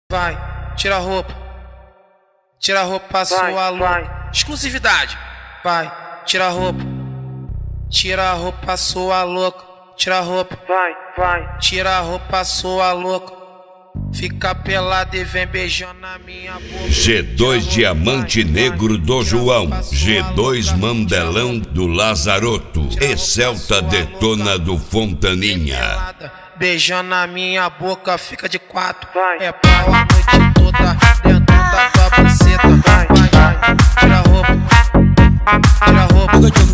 Vai, tira a roupa. Tira a roupa, sua louca. Exclusividade. Vai, tira a roupa. Tira a roupa, sua louca. Tira a roupa. Vai. Tira a roupa, sua louca. Fica pelada e vem beijando na minha boca. G2 Diamante Negro do João, G2 Mandelão do Lazaroto e Celta Detona do Fontaninha. Beijando na minha boca, fica de quatro. É pau a noite toda dentro da tua buceta. Vai, tira a roupa. Tira a roupa.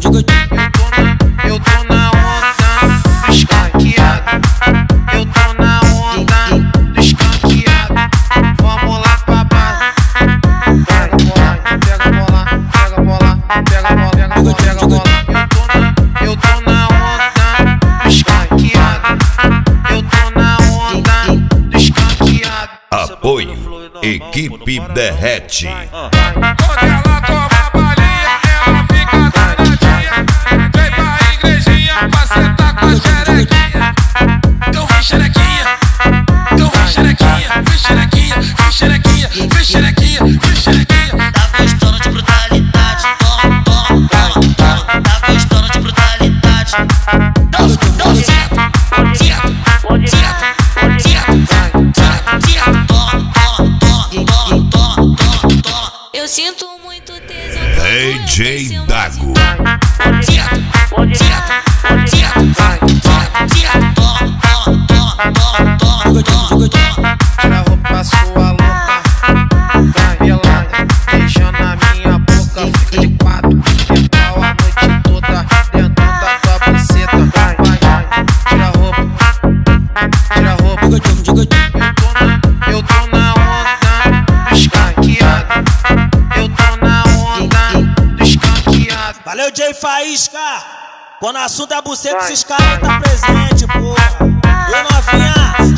Eu tô na onda do escanqueado. Eu tô na onda do escanqueado. Vamos lá pra baixo. Pega a bola, pega a bola, pega a bola, pega a bola, pega a bola. Eu tô na onda do escanqueado. Eu tô na onda do escanqueado. Apoio Equipe Derrete. Quando ela toma balinha, ela fica danadinha. Vem pra igrejinha pra sentar com a xerequinha. Então vem xerequinha, então vem xerequinha, vem xerequinha, vem xerequinha, vem xerequinha, vem xerequinha. Tá gostando de brutalidade, toma, toma, toma, toma. Tá gostando de brutalidade. Não, certo, toma. Eu sinto muito tesão. DJ Dago. Tira a roupa, sua louca. Vai pelada, beijando na minha boca. Fica de quatro. É pau a noite toda dentro da tua buceta. Vai, tira a roupa. Tira a roupa. Eu tô na onda do escanqueado. Eu tô na onda do escanqueado. Valeu, Jay Faísca! Quando o assunto é buceta, esses caras tá presente, porra. Eu novinha,